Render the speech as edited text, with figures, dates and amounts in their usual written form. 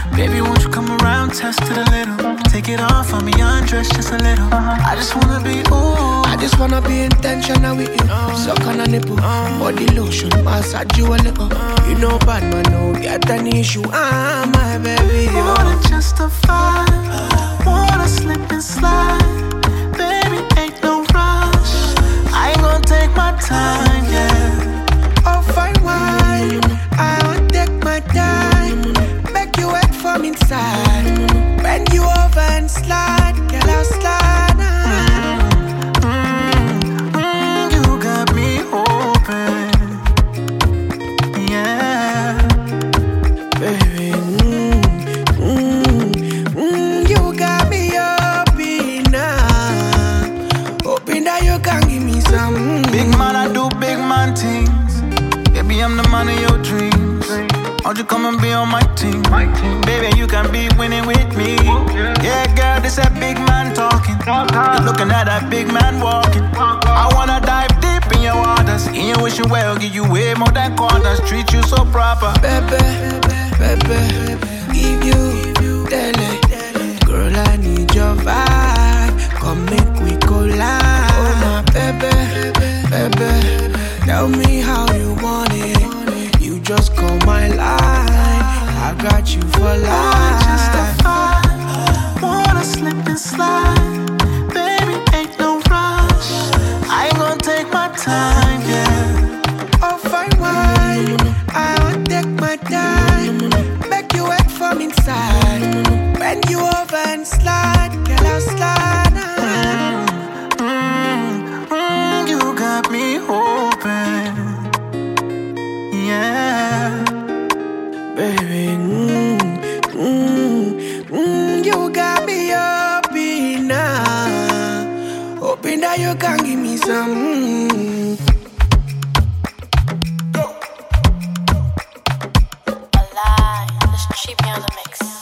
Baby, won't you come around, test it a little. Take it off on me, undress just a little. I just wanna be, ooh. I just wanna be intentional with you. Suck on a nipple, body lotion, massage you a little. You know bad man, no get an issue. My baby, more than just a vibe. Wanna slip and slide. Baby, ain't no rush. I ain't gonna take my time, yeah. Oh, fine wine, I won't take my time. Make you wet from inside. Bend you over and slide, girl, I'll slide. You got me open, yeah. Baby, you got me open now. Hoping that you can give me some. Big man, I do big man things. Baby, I'm the man of your dreams. Won't you come and be on my team? Baby, you can be winning with me. Yeah, girl, this a big man talking. You're looking at that big man walking. I wanna dive deep in your waters. In your wishing well, give you way more than quarters. Treat you so proper. Baby, give you daily. Girl, I need your vibe. Come make we collide. Oh, my baby, tell me how you want it. You just call my line. I got you for life. Just a vibe. Wanna slip and slide. Baby, ain't no rush. I ain't gonna take my time, yeah. Oh, fine wine, I won't take my time. Make you wet from inside. Bend you over and slide, girl, I'll slide. You got me open, yeah. Baby, you got me open now. Hoping that you can give me some. Alive, let's cheap me on the mix.